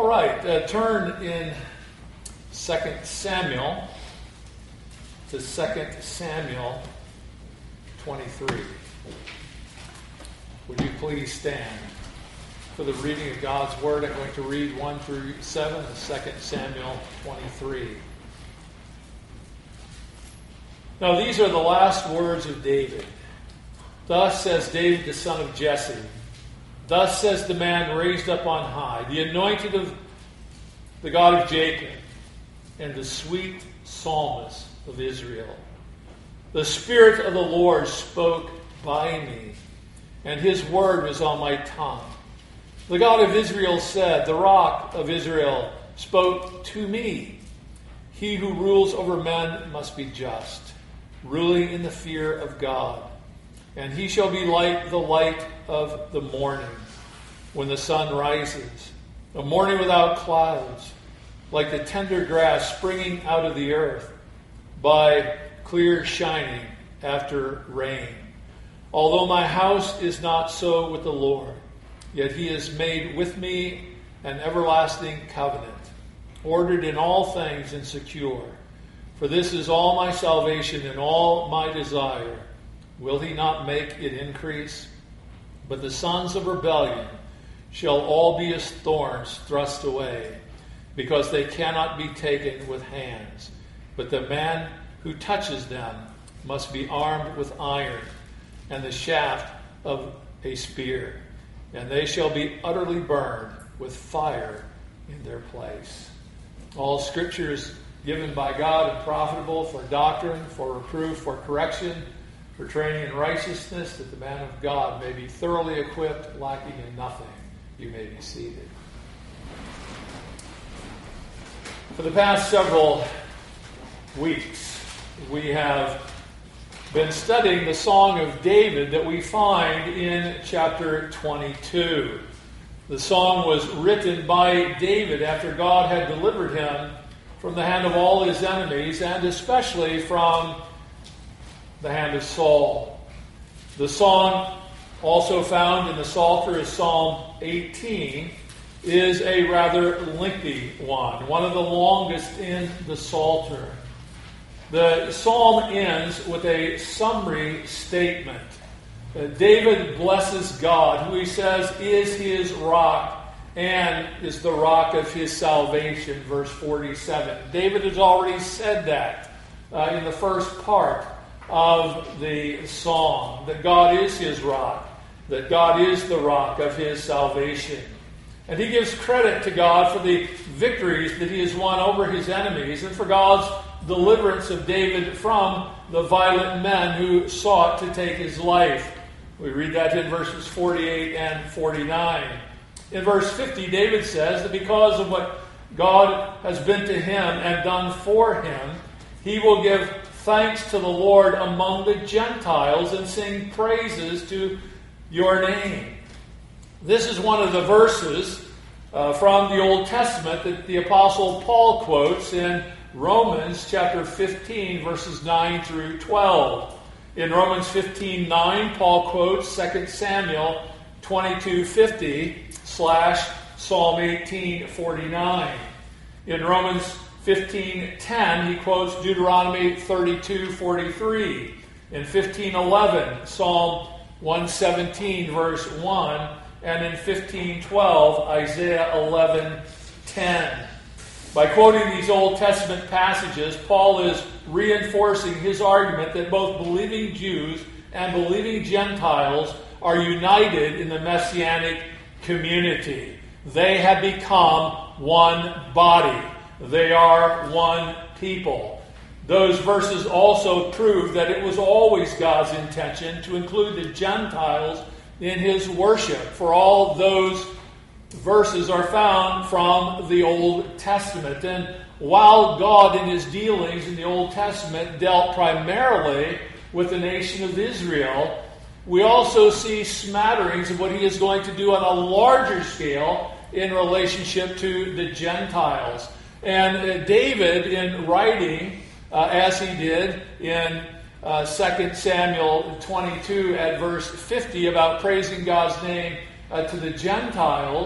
All right, turn in 2 Samuel to 2 Samuel 23. Would you please stand for the reading of God's Word? I'm going to read 1 through 7 of 2 Samuel 23. Now these are the last words of David. Thus says David, the son of Jesse. Thus says the man raised up on high, the anointed of the God of Jacob, and the sweet psalmist of Israel. The Spirit of the Lord spoke by me, and his word was on my tongue. The God of Israel said, the rock of Israel spoke to me. He who rules over men must be just, ruling in the fear of God. And he shall be like the light of the morning when the sun rises, a morning without clouds, like the tender grass springing out of the earth by clear shining after rain. Although my house is not so with the Lord, yet he has made with me an everlasting covenant, ordered in all things and secure. For this is all my salvation and all my desire. Will he not make it increase? But the sons of rebellion shall all be as thorns thrust away, because they cannot be taken with hands. But the man who touches them must be armed with iron and the shaft of a spear, and they shall be utterly burned with fire in their place. All Scripture is given by God and profitable for doctrine, for reproof, for correction, for training in righteousness, that the man of God may be thoroughly equipped, lacking in nothing. You may be seated. For the past several weeks, we have been studying the Song of David that we find in chapter 22. The song was written by David after God had delivered him from the hand of all his enemies, and especially from the hand of Saul. The song, also found in the Psalter, is Psalm 18, is a rather lengthy one of the longest in the Psalter. The psalm ends with a summary statement. David blesses God, who he says is his rock and is the rock of his salvation, verse 47. David has already said that in the first part of the song, that God is his rock, that God is the rock of his salvation. And he gives credit to God for the victories that he has won over his enemies and for God's deliverance of David from the violent men who sought to take his life. We read that in verses 48 and 49. In verse 50, David says that because of what God has been to him and done for him, he will give thanks to the Lord among the Gentiles and sing praises to your name. This is one of the verses from the Old Testament that the Apostle Paul quotes in Romans chapter 15, verses 9 through 12. In Romans 15:9, Paul quotes 2 Samuel 22:50/Psalm 18:49. In Romans 15:10, he quotes Deuteronomy 32:43. In 15:11, Psalm 117, verse 1. And in 15:12, Isaiah 11:10. By quoting these Old Testament passages, Paul is reinforcing his argument that both believing Jews and believing Gentiles are united in the Messianic community. They have become one body. They are one people. Those verses also prove that it was always God's intention to include the Gentiles in his worship, for all those verses are found from the Old Testament. And while God in his dealings in the Old Testament dealt primarily with the nation of Israel, we also see smatterings of what he is going to do on a larger scale in relationship to the Gentiles. And David, in writing, as he did in 2 Samuel 22 at verse 50 about praising God's name to the Gentiles,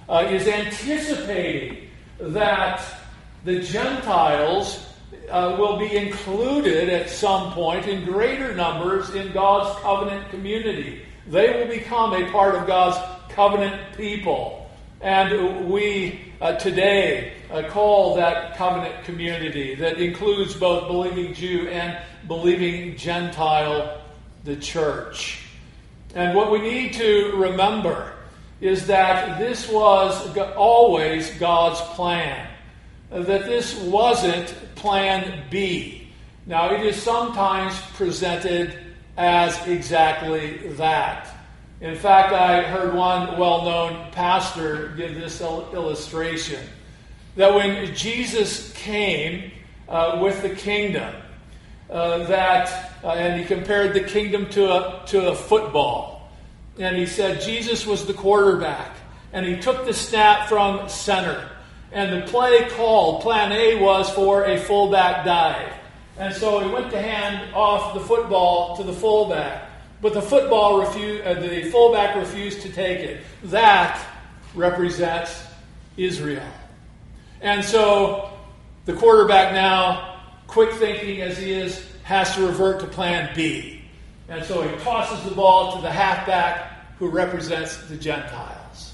is anticipating that the Gentiles will be included at some point in greater numbers in God's covenant community. They will become a part of God's covenant people. And we today call that covenant community that includes both believing Jew and believing Gentile the church. And what we need to remember is that this was always God's plan. That this wasn't plan B. Now, it is sometimes presented as exactly that. In fact, I heard one well-known pastor give this illustration, that when Jesus came with the kingdom, and he compared the kingdom to a football. And he said Jesus was the quarterback, and he took the snap from center. And the play called, plan A, was for a fullback dive. And so he went to hand off the football to the fullback. But the fullback refused to take it. That represents Israel. And so the quarterback now, quick thinking as he is, has to revert to plan B. And so he tosses the ball to the halfback who represents the Gentiles.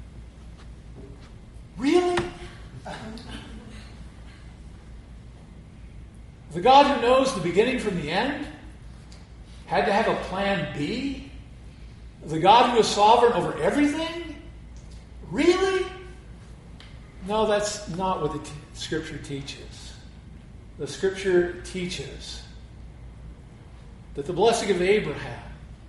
Really? The God who knows the beginning from the end had to have a plan B? The God who is sovereign over everything? Really? No, that's not what the Scripture teaches. The Scripture teaches that the blessing of Abraham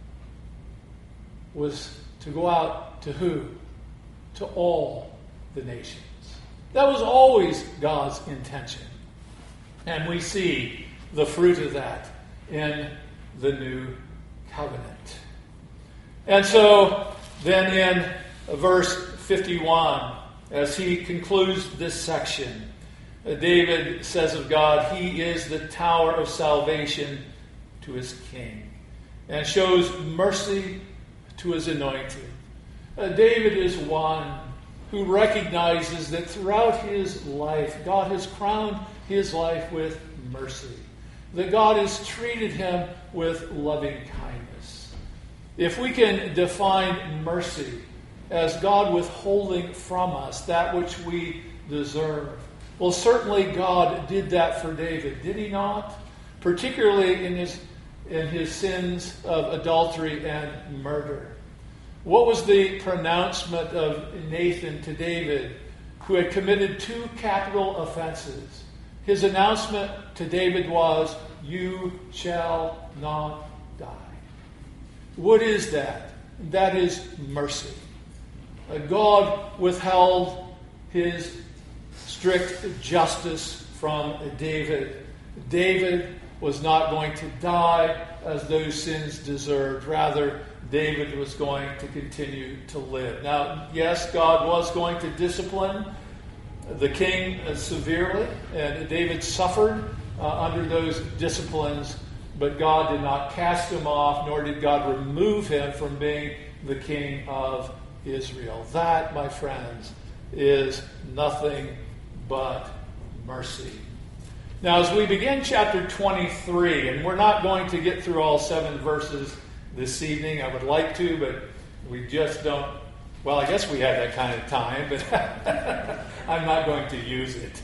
was to go out to who? To all the nations. That was always God's intention. And we see the fruit of that in the new covenant. And so then in verse 51, as he concludes this section, David says of God, He is the tower of salvation to His king, and shows mercy to His anointed. David is one who recognizes that throughout his life, God has crowned his life with mercy. That God has treated him with loving kindness. If we can define mercy as God withholding from us that which we deserve, well, certainly God did that for David, did He not? Particularly in his sins of adultery and murder. What was the pronouncement of Nathan to David, who had committed 2 capital offenses? His announcement to David was, "You shall not die." What is that? That is mercy. God withheld His strict justice from David. David was not going to die as those sins deserved. Rather, David was going to continue to live. Now, yes, God was going to discipline the king severely, and David suffered under those disciplines, but God did not cast him off, nor did God remove him from being the king of Israel. That, my friends, is nothing but mercy. Now, as we begin chapter 23, and we're not going to get through all 7 verses this evening. I would like to, but we just don't. Well, I guess we have that kind of time, but I'm not going to use it.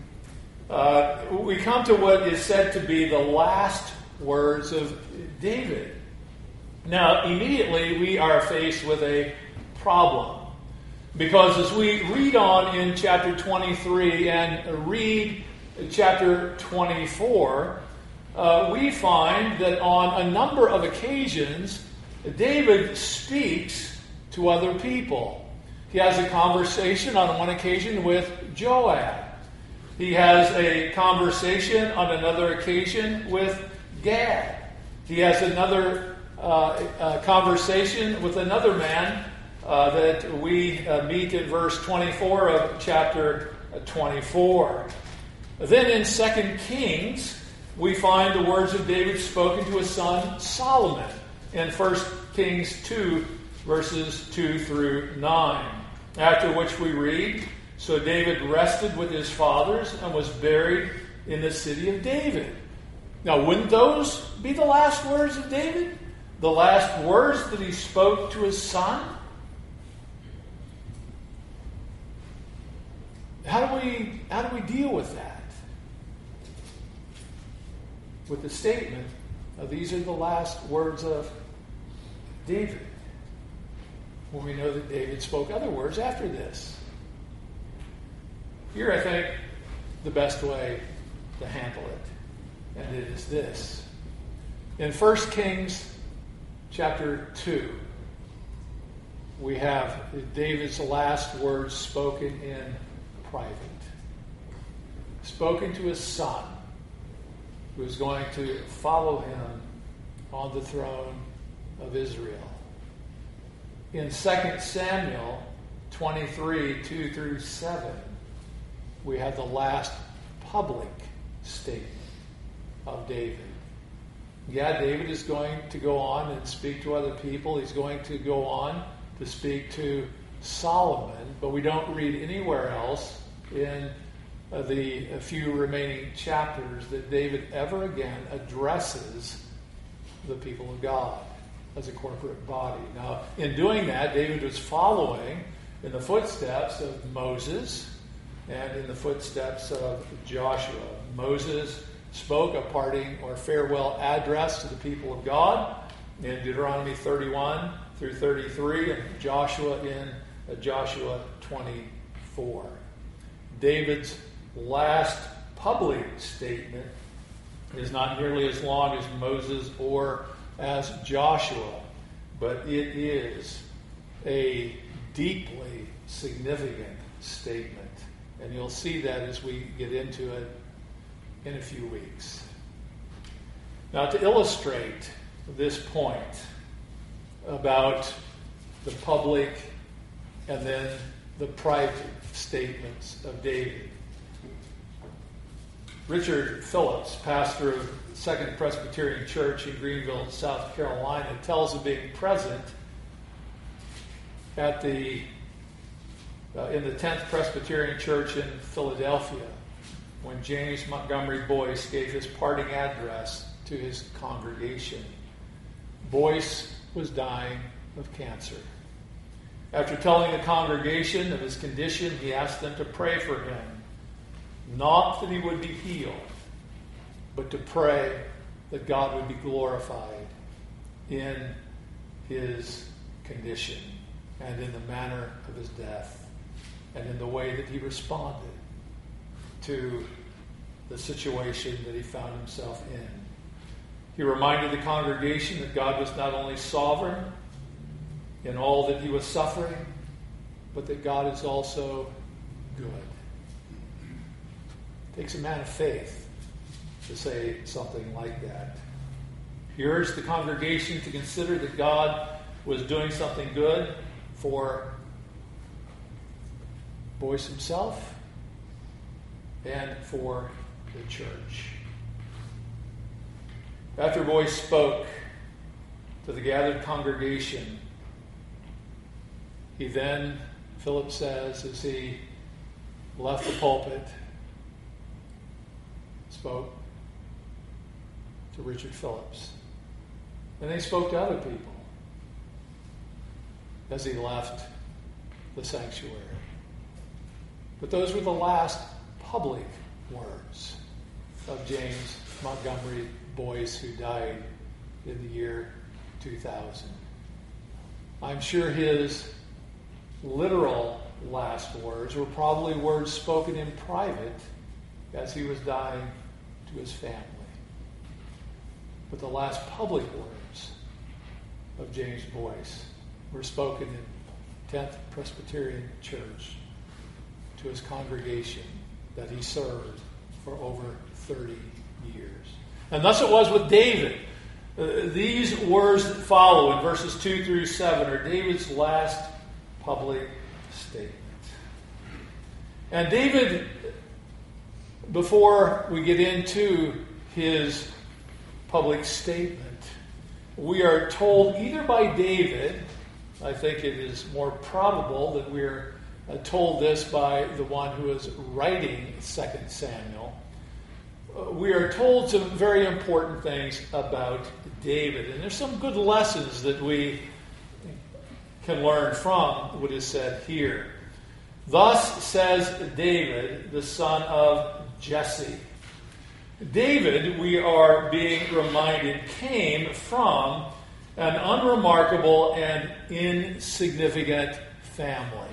We come to what is said to be the last words of David. Now, immediately we are faced with a problem. Because as we read on in chapter 23 and read chapter 24, we find that on a number of occasions, David speaks to other people. He has a conversation on one occasion with Joab. He has a conversation on another occasion with Gad. He has another conversation with another man that we meet in verse 24 of chapter 24. Then in 2 Kings, we find the words of David spoken to his son Solomon in 1 Kings 2, verses 2 through 9. After which we read, so David rested with his fathers and was buried in the city of David. Now, wouldn't those be the last words of David? The last words that he spoke to his son? How do we deal with that? With the statement, these are the last words of David. When we know that David spoke other words after this. Here, I think, the best way to handle it, and it is this. In 1 Kings chapter 2, we have David's last words spoken in private. Spoken to his son, who is going to follow him on the throne of Israel. In 2 Samuel 23, 2 through 7, we have the last public statement of David. Yeah, David is going to go on and speak to other people. He's going to go on to speak to Solomon, but we don't read anywhere else in the few remaining chapters that David ever again addresses the people of God as a corporate body. Now, in doing that, David was following in the footsteps of Moses and in the footsteps of Joshua. Moses spoke a parting or farewell address to the people of God in Deuteronomy 31 through 33, and Joshua in Joshua 24. David's last public statement is not nearly as long as Moses or as Joshua, but it is a deeply significant statement. And you'll see that as we get into it in a few weeks. Now, to illustrate this point about the public and then the private statements of David, Richard Phillips, pastor of Second Presbyterian Church in Greenville, South Carolina, tells of being present at in the 10th Presbyterian Church in Philadelphia when James Montgomery Boyce gave his parting address to his congregation. Boyce was dying of cancer. After telling the congregation of his condition, he asked them to pray for him, not that he would be healed, but to pray that God would be glorified in his condition and in the manner of his death and in the way that he responded to the situation that he found himself in. He reminded the congregation that God was not only sovereign in all that he was suffering, but that God is also good. It takes a man of faith to say something like that. He urged the congregation to consider that God was doing something good for Boyce himself and for the church. After Boyce spoke to the gathered congregation, he then, Philip says, as he left the pulpit, spoke to Richard Phillips. And he spoke to other people as he left the sanctuary. But those were the last public words of James Montgomery Boyce, who died in the year 2000. I'm sure his literal last words were probably words spoken in private as he was dying to his family. But the last public words of James Boyce were spoken in 10th Presbyterian Church to his congregation that he served for over 30 years. And thus it was with David. These words that follow in verses 2 through 7 are David's last public statement. And David, before we get into his public statement, we are told either by David, I think it is more probable that we're told this by the one who is writing 2 Samuel. We are told some very important things about David. And there's some good lessons that we can learn from what is said here. Thus says David, the son of Jesse. David, we are being reminded, came from an unremarkable and insignificant family.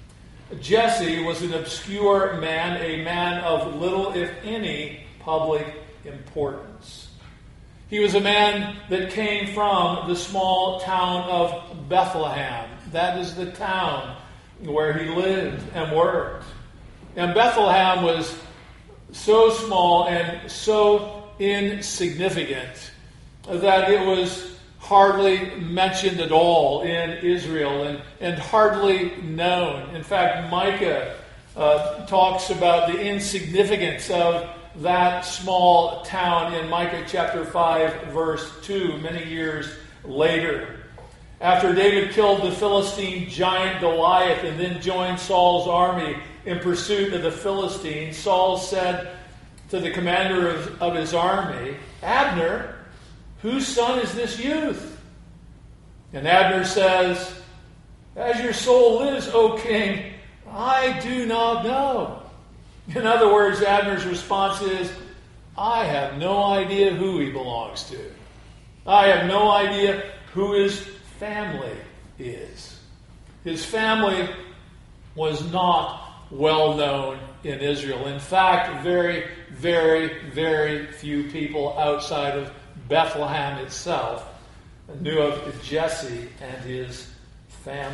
Jesse was an obscure man, a man of little, if any, public importance. He was a man that came from the small town of Bethlehem. That is the town where he lived and worked. And Bethlehem was so small and so insignificant that it was hardly mentioned at all in Israel and hardly known. In fact, Micah talks about the insignificance of that small town in Micah chapter 5, verse 2, many years later. After David killed the Philistine giant Goliath and then joined Saul's army in pursuit of the Philistines, Saul said to the commander of his army, "Abner, whose son is this youth?" And Abner says, "As your soul lives, O king, I do not know." In other words, Abner's response is, "I have no idea who he belongs to. I have no idea who his family is." His family was not well known in Israel. In fact, very, very, very few people outside of Bethlehem itself knew of Jesse and his family.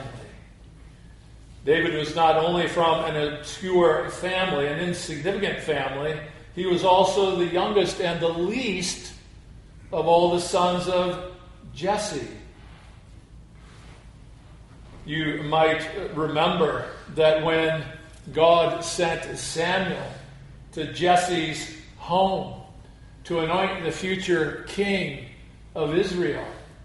David was not only from an obscure family, an insignificant family, he was also the youngest and the least of all the sons of Jesse. You might remember that when God sent Samuel to Jesse's home to anoint the future king of Israel,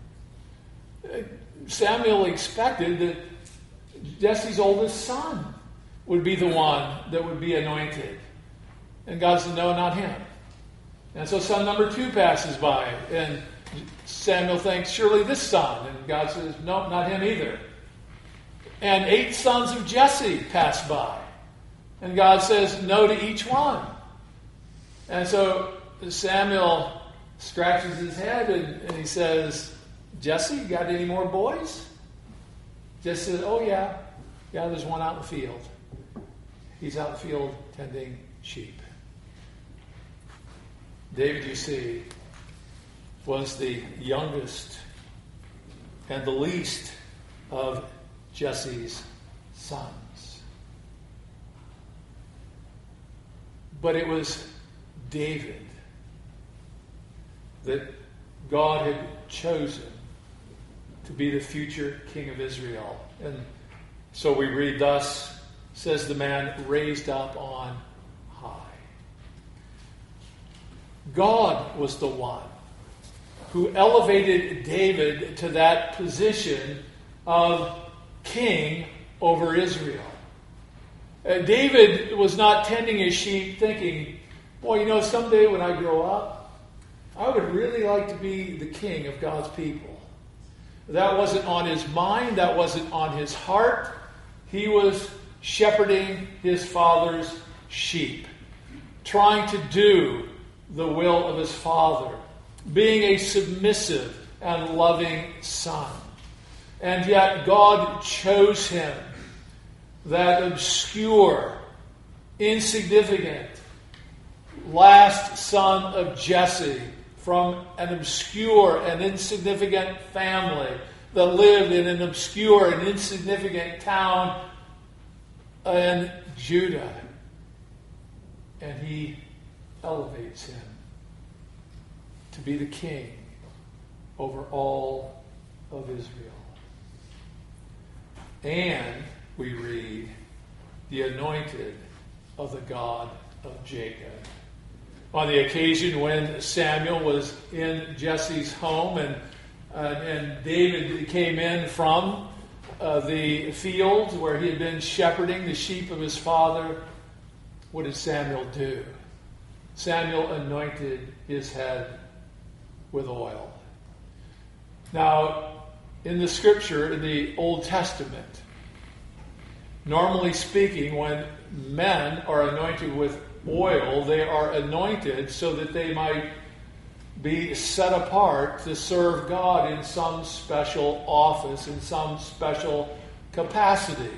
Samuel expected that Jesse's oldest son would be the one that would be anointed. And God said, "No, not him." And so son number 2 passes by, and Samuel thinks, "Surely this son." And God says, "No, not him either." And 8 sons of Jesse pass by, and God says no to each one. And so Samuel scratches his head and he says, "Jesse, you got any more boys?" Jesse says, "Oh yeah, there's one out in the field. He's out in the field tending sheep." David, you see, was the youngest and the least of Jesse's sons. But it was David that God had chosen to be the future king of Israel. And so we read, "Thus says the man raised up on high." God was the one who elevated David to that position of king over Israel. David was not tending his sheep thinking, "Boy, someday when I grow up, I would really like to be the king of God's people." That wasn't on his mind. That wasn't on his heart. He was shepherding his father's sheep, trying to do the will of his father, being a submissive and loving son. And yet God chose him, that obscure, insignificant, last son of Jesse, from an obscure and insignificant family that lived in an obscure and insignificant town in Judah. And he elevates him to be the king over all of Israel. And we read, the anointed of the God of Jacob. On the occasion when Samuel was in Jesse's home and David came in from the field where he had been shepherding the sheep of his father, what did Samuel do? Samuel anointed his head with oil. Now, in the scripture, in the Old Testament, normally speaking, when men are anointed with oil, they are anointed so that they might be set apart to serve God in some special office, in some special capacity.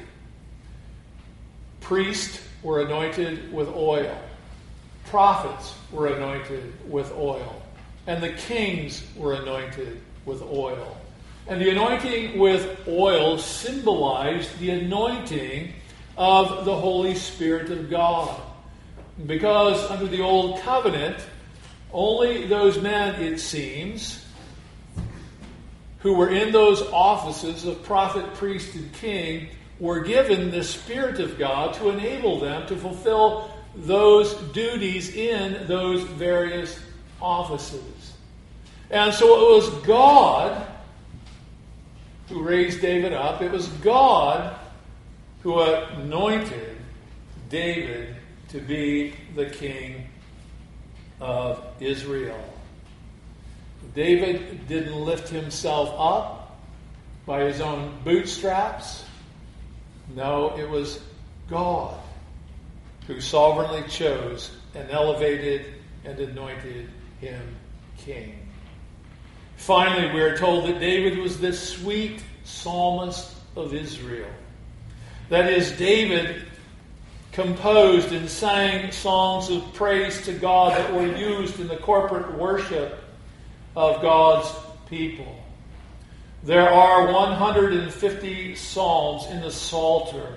Priests were anointed with oil. Prophets were anointed with oil. And the kings were anointed with oil. And the anointing with oil symbolized the anointing of the Holy Spirit of God. Because under the Old Covenant, only those men, it seems, who were in those offices of prophet, priest, and king were given the Spirit of God to enable them to fulfill those duties in those various offices. And so it was God who raised David up. It was God who anointed David to be the king of Israel. David didn't lift himself up by his own bootstraps. No, it was God who sovereignly chose and elevated and anointed him king. Finally, we are told that David was the sweet psalmist of Israel. That is, David composed and sang songs of praise to God that were used in the corporate worship of God's people. There are 150 psalms in the Psalter,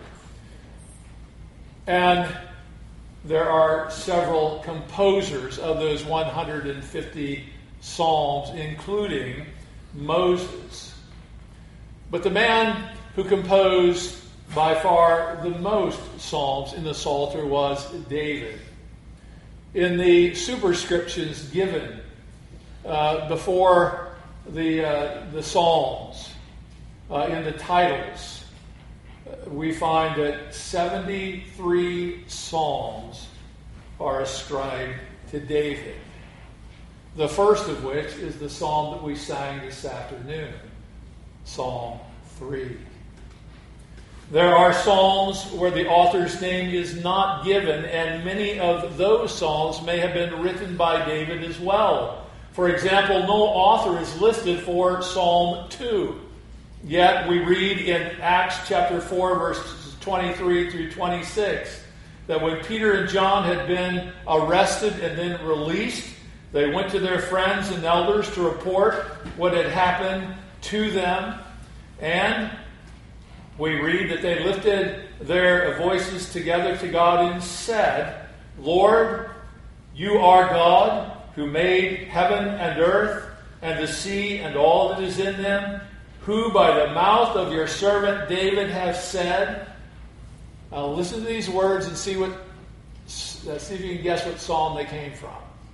and there are several composers of those 150 psalms, including Moses. But the man who composed by far the most psalms in the Psalter was David. In the superscriptions given before the psalms, in the titles, we find that 73 psalms are ascribed to David. The first of which is the psalm that we sang this afternoon, Psalm 3. There are psalms where the author's name is not given, and many of those psalms may have been written by David as well. For example, no author is listed for Psalm 2. Yet we read in Acts chapter 4, verses 23 through 26, that when Peter and John had been arrested and then released, they went to their friends and elders to report what had happened to them. And we read that they lifted their voices together to God and said, "Lord, you are God who made heaven and earth and the sea and all that is in them, who by the mouth of your servant David has said." Now listen to these words and see if you can guess what psalm they came from.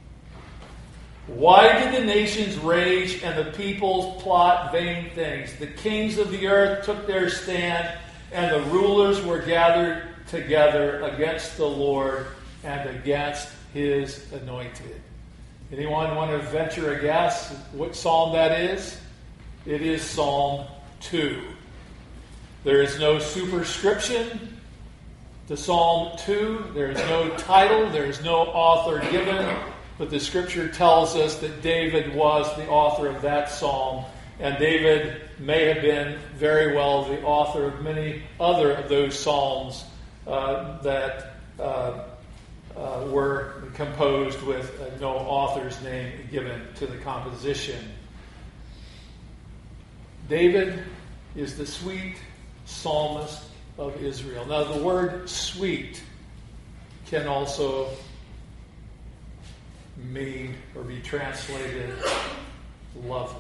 Why did the nations rage and the peoples plot vain things? The kings of the earth took their stand, and the rulers were gathered together against the Lord and against his anointed. Anyone want to venture a guess what psalm that is? It is Psalm 2. There is no superscription to Psalm 2. There is no title. There is no author given. But the Scripture tells us that David was the author of that psalm. And David may have been very well the author of many other of those psalms that were composed with no author's name given to the composition. David is the sweet psalmist of Israel. Now, the word sweet can also mean or be translated lovely.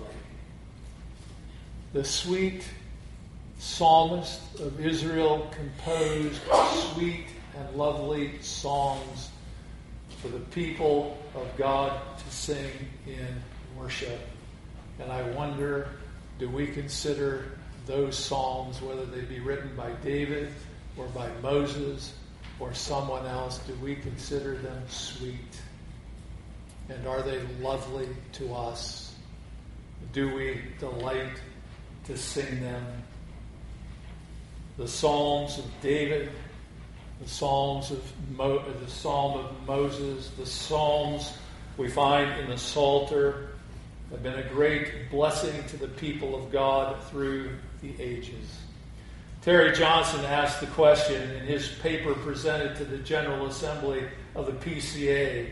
The sweet psalmist of Israel composed sweet and lovely songs for the people of God to sing in worship. And I wonder, do we consider those psalms, whether they be written by David or by Moses or someone else, do we consider them sweet? And are they lovely to us? Do we delight to sing them? The Psalms of David, the Psalms of the Psalm of Moses, the Psalms we find in the Psalter have been a great blessing to the people of God through the ages. Terry Johnson asked the question in his paper presented to the General Assembly of the PCA,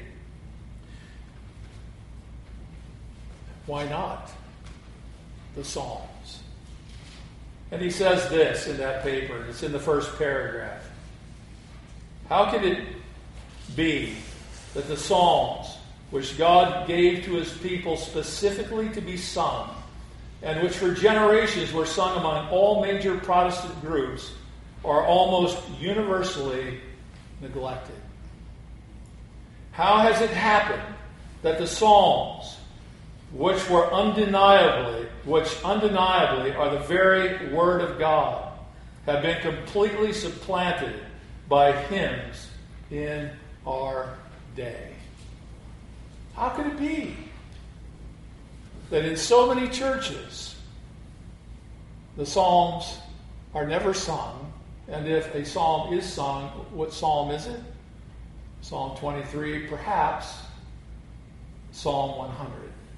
why not the Psalms? And he says this in that paper, it's in the first paragraph. How could it be that the Psalms, which God gave to his people specifically to be sung, and which for generations were sung among all major Protestant groups, are almost universally neglected? How has it happened that the Psalms, which undeniably are the very Word of God, have been completely supplanted by hymns in our day? How could it be that in so many churches the Psalms are never sung, and if a psalm is sung, what psalm is it? Psalm 23, perhaps Psalm 100,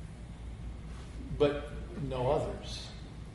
but no others.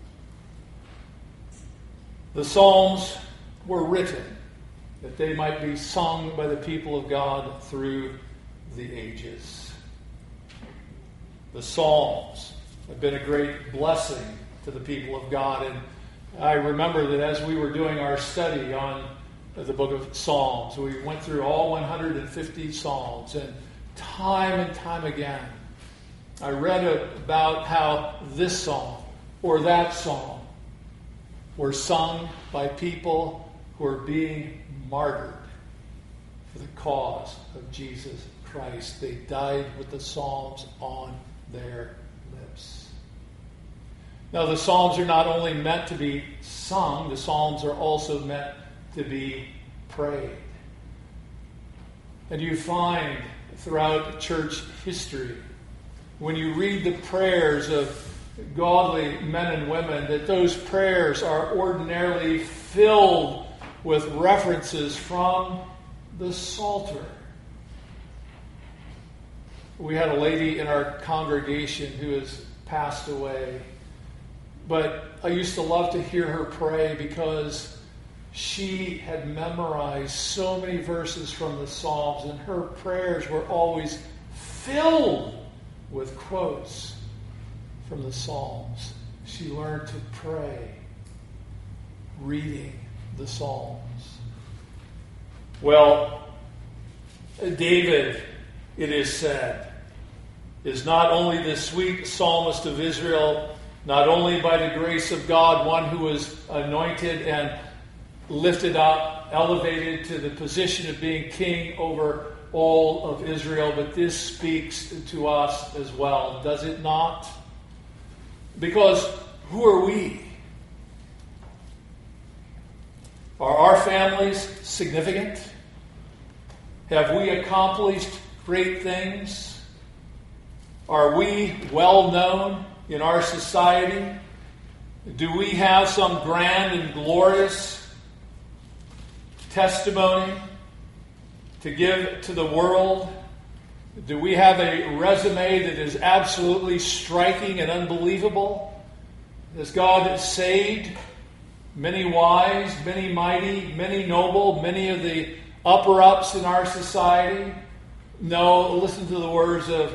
The Psalms were written that they might be sung by the people of God through the ages. The Psalms have been a great blessing to the people of God. And I remember that as we were doing our study on the book of Psalms, we went through all 150 Psalms. And time again, I read about how this psalm or that psalm were sung by people who are being martyred for the cause of Jesus Christ. They died with the Psalms on their lips. Now, the Psalms are not only meant to be sung, the Psalms are also meant to be prayed. And you find throughout church history, when you read the prayers of godly men and women, that those prayers are ordinarily filled with references from the Psalter. We had a lady in our congregation who has passed away, but I used to love to hear her pray because she had memorized so many verses from the Psalms, and her prayers were always filled with quotes from the Psalms. She learned to pray reading the Psalms. Well, David, it is said, is not only the sweet psalmist of Israel, not only by the grace of God, one who was anointed and lifted up, elevated to the position of being king over all of Israel, but this speaks to us as well, does it not? Because who are we? Are our families significant? Have we accomplished great things? Are we well known in our society? Do we have some grand and glorious testimony to give to the world? Do we have a resume that is absolutely striking and unbelievable? Has God saved many wise, many mighty, many noble, many of the upper-ups in our society? No, listen to the words of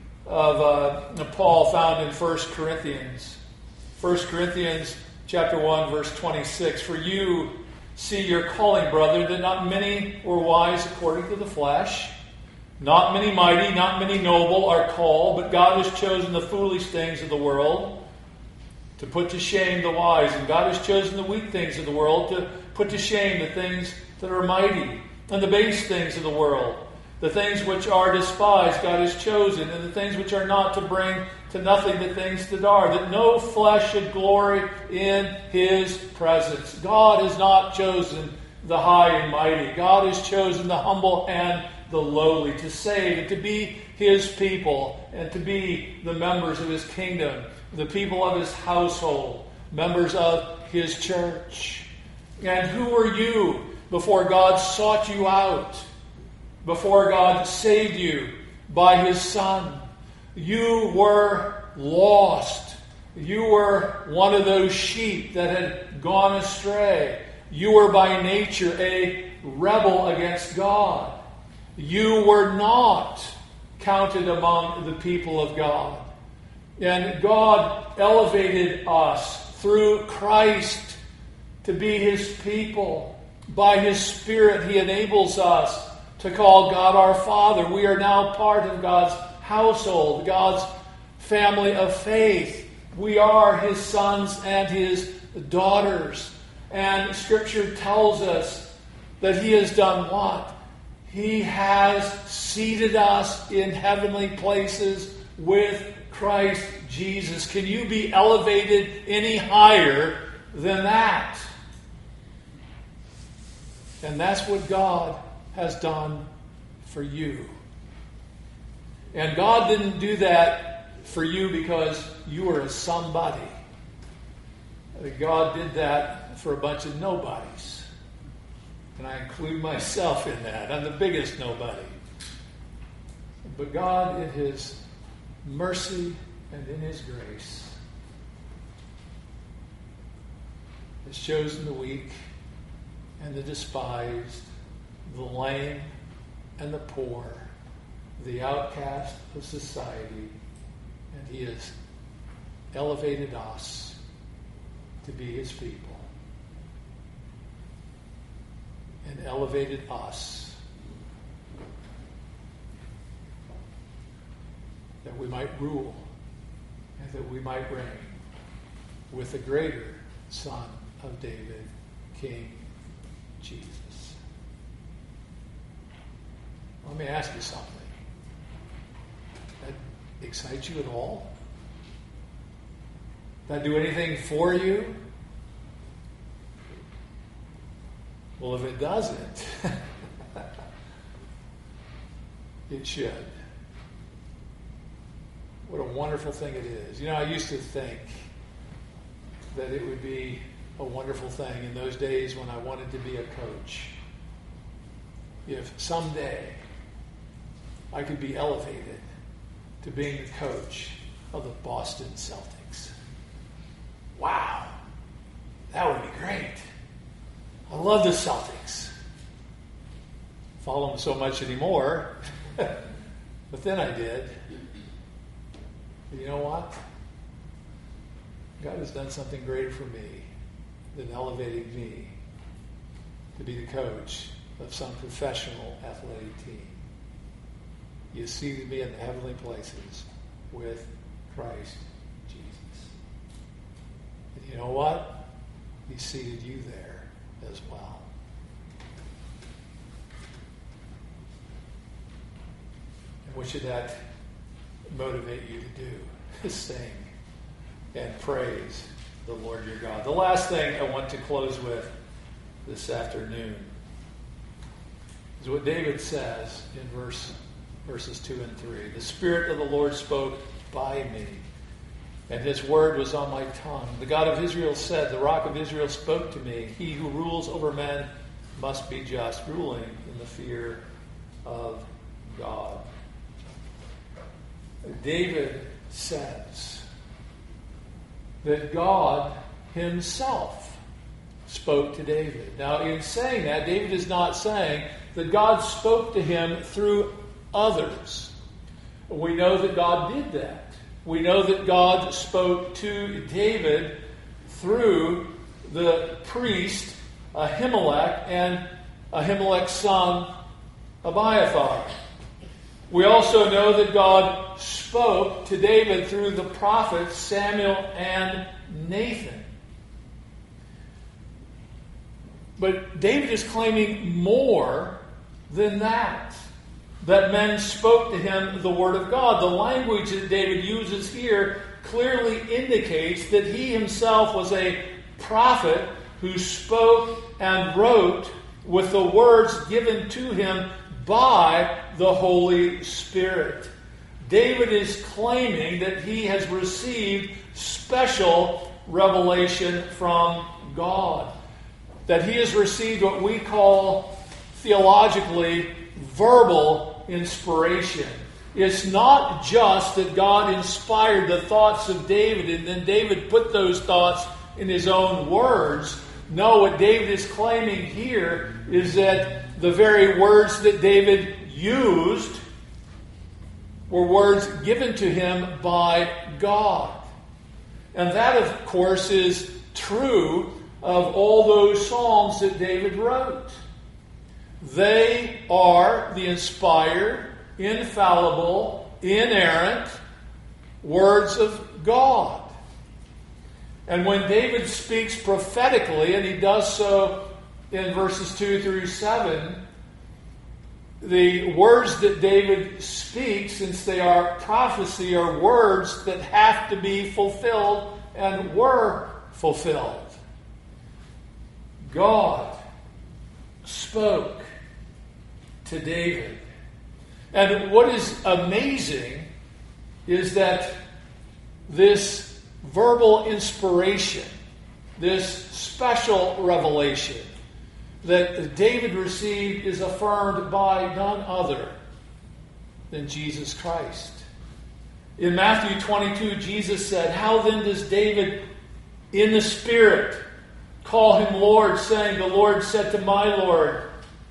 Paul found in 1 Corinthians. 1 Corinthians chapter 1, verse 26. For you see your calling, brother, that not many were wise according to the flesh, not many mighty, not many noble are called, but God has chosen the foolish things of the world to put to shame the wise, and God has chosen the weak things of the world to put to shame the things that are mighty, and the base things of the world. The things which are despised God has chosen, and the things which are not, to bring to nothing the things that are, that no flesh should glory in his presence. God has not chosen the high and mighty. God has chosen the humble and the lowly to save and to be his people and to be the members of his kingdom, the people of his household, members of his church. And who were you before God sought you out, before God saved you by his Son? You were lost. You were one of those sheep that had gone astray. You were by nature a rebel against God. You were not counted among the people of God. And God elevated us through Christ to be his people. By his Spirit, he enables us to call God our Father. We are now part of God's household, God's family of faith. We are his sons and his daughters. And Scripture tells us that he has done what? He has seated us in heavenly places with Christ Jesus. Can you be elevated any higher than that? And that's what God has done for you. And God didn't do that for you because you were a somebody. God did that for a bunch of nobodies. And I include myself in that. I'm the biggest nobody. But God, in his mercy and in his grace, has chosen the weak and the despised, the lame and the poor, the outcast of society, and he has elevated us to be his people and elevated us that we might rule and that we might reign with the greater Son of David, King Jesus. Let me ask you something. That excite you at all? That do anything for you? Well, if it doesn't, it should. What a wonderful thing it is. You know, I used to think that it would be a wonderful thing in those days when I wanted to be a coach. If someday I could be elevated to being the coach of the Boston Celtics. Wow, that would be great. I love the Celtics. Follow them so much anymore, but then I did. But you know what? God has done something greater for me than elevating me to be the coach of some professional athletic team. You seated me in the heavenly places with Christ Jesus. And you know what? He seated you there as well. And what should that motivate you to do? Sing and praise the Lord your God. The last thing I want to close with this afternoon is what David says in verses 2 and 3. The Spirit of the Lord spoke by me, and his word was on my tongue. The God of Israel said, the Rock of Israel spoke to me. He who rules over men must be just, ruling in the fear of God. David says that God himself spoke to David. Now, in saying that, David is not saying that God spoke to him through others. We know that God did that. We know that God spoke to David through the priest Ahimelech and Ahimelech's son Abiathar. We also know that God spoke to David through the prophets Samuel and Nathan. But David is claiming more than that. that men spoke to him the word of God. The language that David uses here clearly indicates that he himself was a prophet who spoke and wrote with the words given to him by the Holy Spirit. David is claiming that he has received special revelation from God. That he has received what we call theologically verbal inspiration. It's not just that God inspired the thoughts of David and then David put those thoughts in his own words. No, what David is claiming here is that the very words that David used were words given to him by God. And that, of course, is true of all those songs that David wrote. They are the inspired, infallible, inerrant words of God. And when David speaks prophetically, and he does so in verses 2 through 7, the words that David speaks, since they are prophecy, are words that have to be fulfilled and were fulfilled. God spoke to David. And what is amazing is that this verbal inspiration, this special revelation that David received is affirmed by none other than Jesus Christ. In Matthew 22, Jesus said, "How then does David in the Spirit call him Lord, saying, 'The Lord said to my Lord,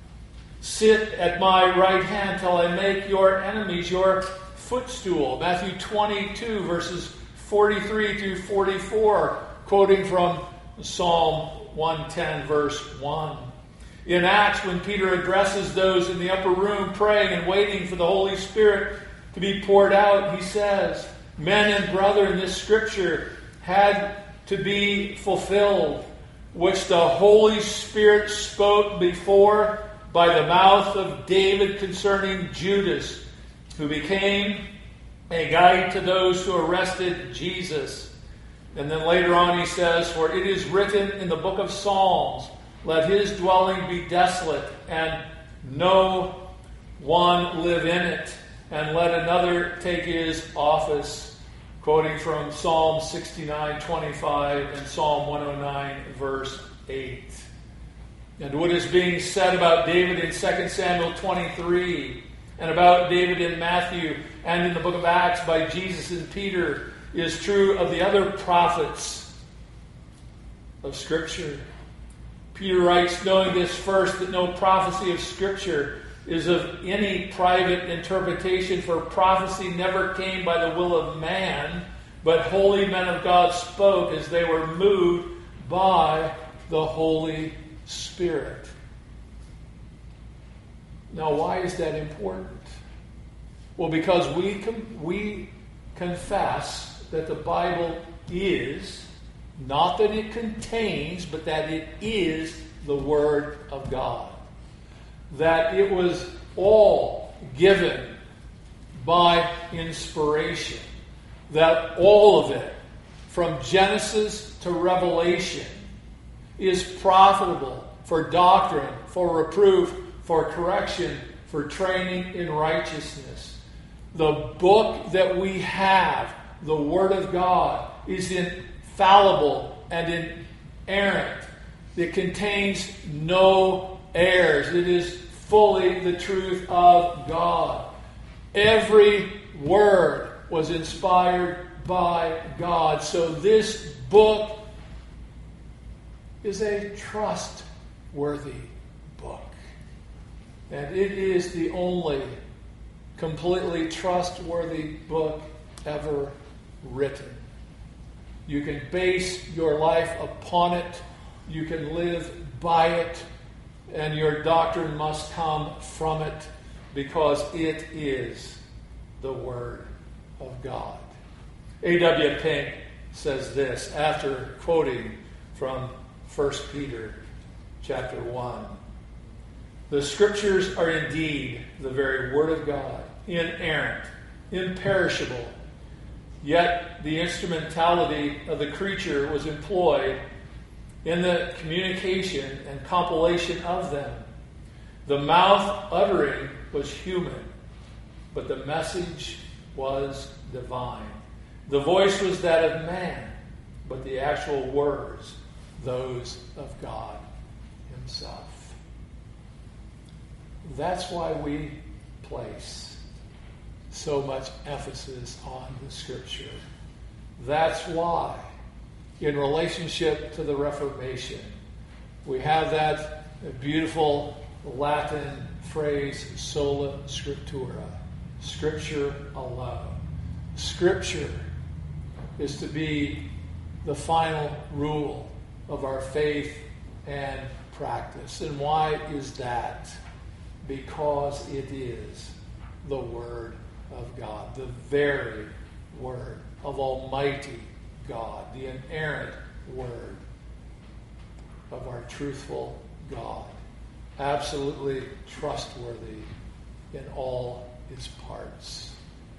sit at my right hand till I make your enemies your footstool.'" Matthew 22, verses 43 through 44, quoting from Psalm 110, verse 1. In Acts, when Peter addresses those in the upper room praying and waiting for the Holy Spirit to be poured out, he says, "Men and brethren, this scripture had to be fulfilled, which the Holy Spirit spoke before by the mouth of David concerning Judas, who became a guide to those who arrested Jesus." And then later on he says, "For it is written in the book of Psalms, let his dwelling be desolate, and no one live in it, and let another take his office," quoting from Psalm 69:25 and Psalm 109, verse 8. And what is being said about David in 2 Samuel 23, and about David in Matthew and in the book of Acts by Jesus and Peter, is true of the other prophets of Scripture. Peter writes, knowing this first, that no prophecy of Scripture is of any private interpretation, for prophecy never came by the will of man, but holy men of God spoke as they were moved by the Holy Spirit. Now, why is that important? Well, because we confess that the Bible is, not that it contains, but that it is the Word of God. That it was all given by inspiration. That all of it, from Genesis to Revelation, is profitable for doctrine, for reproof, for correction, for training in righteousness. The book that we have, the Word of God, is infallible and inerrant. It contains no errors. It is fully the truth of God. Every word was inspired by God. So this book is a trustworthy book. And it is the only completely trustworthy book ever written. You can base your life upon it. You can live by it. And your doctrine must come from it, because it is the Word of God. A.W. Pink says this after quoting from 1 Peter chapter 1. The Scriptures are indeed the very Word of God, inerrant, imperishable. Yet the instrumentality of the creature was employed in the communication and compilation of them. The mouth uttering was human, but the message was divine. The voice was that of man, but the actual words, those of God Himself. That's why we place so much emphasis on the Scripture. That's why, in relationship to the Reformation, we have that beautiful Latin phrase, sola scriptura, Scripture alone. Scripture is to be the final rule of our faith and practice. And why is that? Because it is the Word of God, the very Word of Almighty God, the inerrant Word of our truthful God, absolutely trustworthy in all its parts.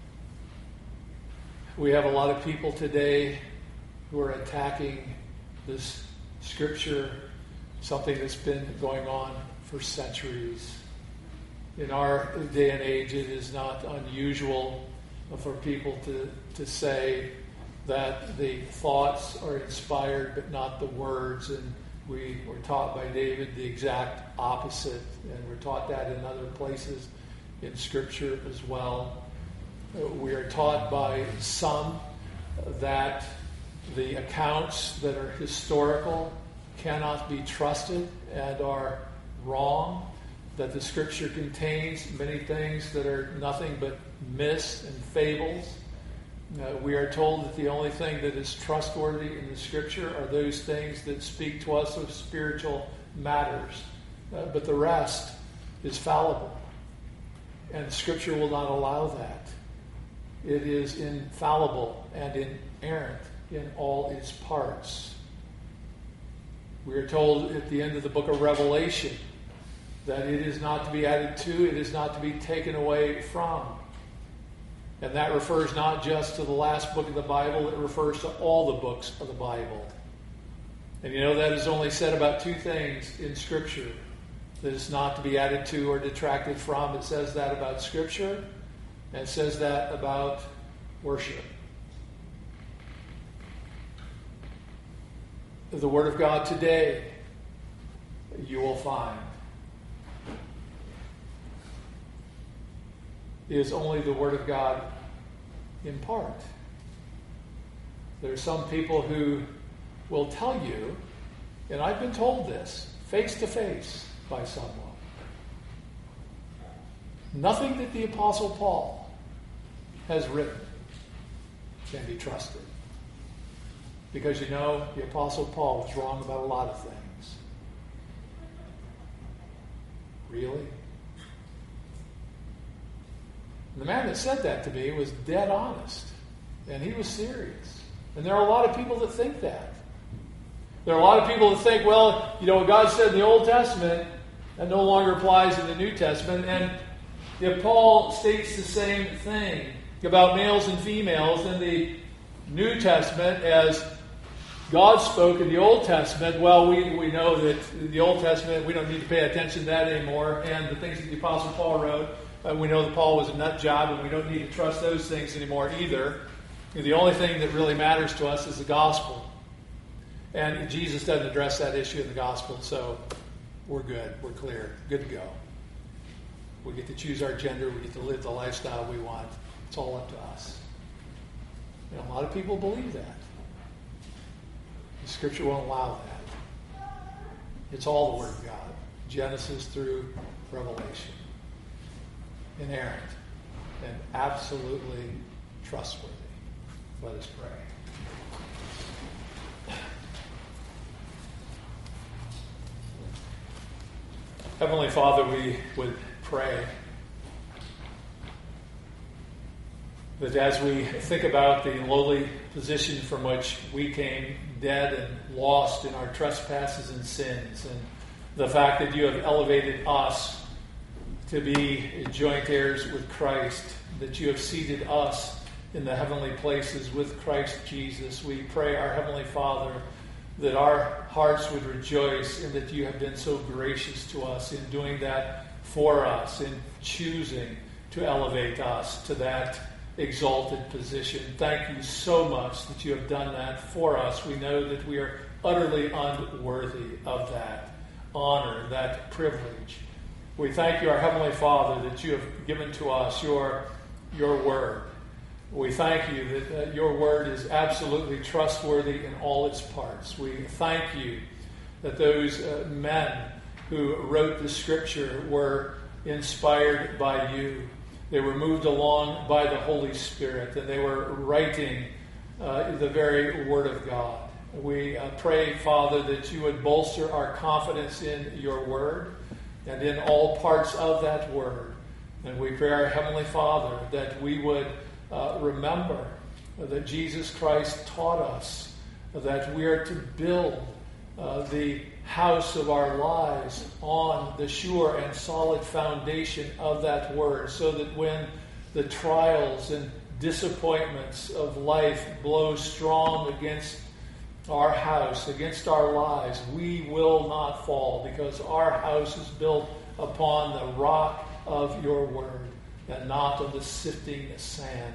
We have a lot of people today who are attacking this Scripture, something that's been going on for centuries. In our day and age, it is not unusual for people to say that the thoughts are inspired but not the words. And we were taught by David the exact opposite. And we're taught that in other places in Scripture as well. We are taught by some that the accounts that are historical cannot be trusted and are wrong, that the Scripture contains many things that are nothing but myths and fables. We are told that the only thing that is trustworthy in the Scripture are those things that speak to us of spiritual matters. But the rest is fallible. And Scripture will not allow that. It is infallible and inerrant in all its parts. We are told at the end of the book of Revelation that it is not to be added to, it is not to be taken away from. And that refers not just to the last book of the Bible, it refers to all the books of the Bible. And you know that is only said about two things in Scripture that is not to be added to or detracted from. It says that about Scripture, and it says that about worship. The Word of God today, you will find, is only the Word of God in part. There are some people who will tell you, and I've been told this face to face by someone, nothing that the Apostle Paul has written can be trusted. Because you know, the Apostle Paul was wrong about a lot of things. Really? The man that said that to me was dead honest. And he was serious. And there are a lot of people that think that. There are a lot of people that think, well, you know, what God said in the Old Testament, that no longer applies in the New Testament. And if Paul states the same thing about males and females in the New Testament as God spoke in the Old Testament, well, we know that in the Old Testament, we don't need to pay attention to that anymore. And the things that the Apostle Paul wrote, we know that Paul was a nut job, and we don't need to trust those things anymore either. The only thing that really matters to us is the gospel. And Jesus doesn't address that issue in the gospel, so we're good. We're clear. Good to go. We get to choose our gender. We get to live the lifestyle we want. It's all up to us. And a lot of people believe that. The Scripture won't allow that. It's all the Word of God. Genesis through Revelation. Inerrant and absolutely trustworthy. Let us pray. Heavenly Father, we would pray that as we think about the lowly position from which we came, dead and lost in our trespasses and sins, and the fact that you have elevated us to be joint heirs with Christ, that you have seated us in the heavenly places with Christ Jesus. We pray, our Heavenly Father, that our hearts would rejoice in that you have been so gracious to us in doing that for us, in choosing to elevate us to that exalted position. Thank you so much that you have done that for us. We know that we are utterly unworthy of that honor, that privilege. We thank you, our Heavenly Father, that you have given to us your word. We thank you that your word is absolutely trustworthy in all its parts. We thank you that those men who wrote the Scripture were inspired by you. They were moved along by the Holy Spirit, and they were writing the very Word of God. We pray, Father, that you would bolster our confidence in your Word and in all parts of that Word. And we pray, our Heavenly Father, that we would remember that Jesus Christ taught us that we are to build the house of our lives on the sure and solid foundation of that word, so that when the trials and disappointments of life blow strong against our house, against our lives, we will not fall, because our house is built upon the rock of your word and not on the sifting sand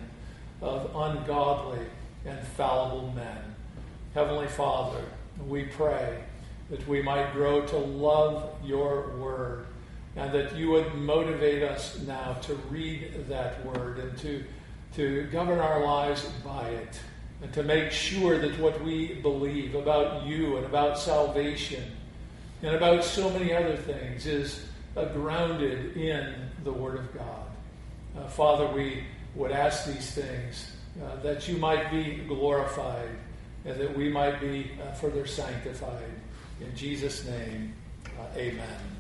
of ungodly and fallible men. Heavenly Father, we pray that we might grow to love your word, and that you would motivate us now to read that word and to govern our lives by it, and to make sure that what we believe about you and about salvation and about so many other things is grounded in the Word of God. Father, we would ask these things that you might be glorified and that we might be further sanctified. In Jesus' name, amen.